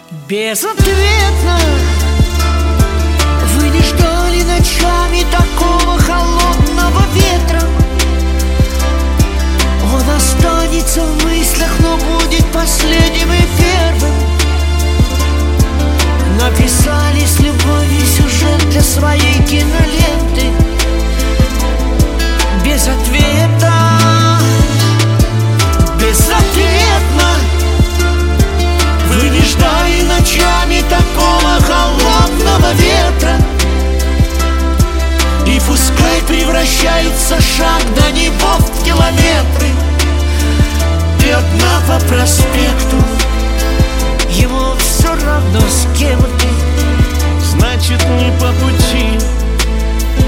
Безответно вы не ждали ночами такого холодного ветра. Он останется в мыслях, но будет последним и первым. Написали с любовью сюжет для своей киноленты. Без ответа, безответно вы не ждали ночами такого холодного ветра. И пускай превращается шаг до него в километры, и одна по проспекту, ему все равно с кем ты. Значит, не по пути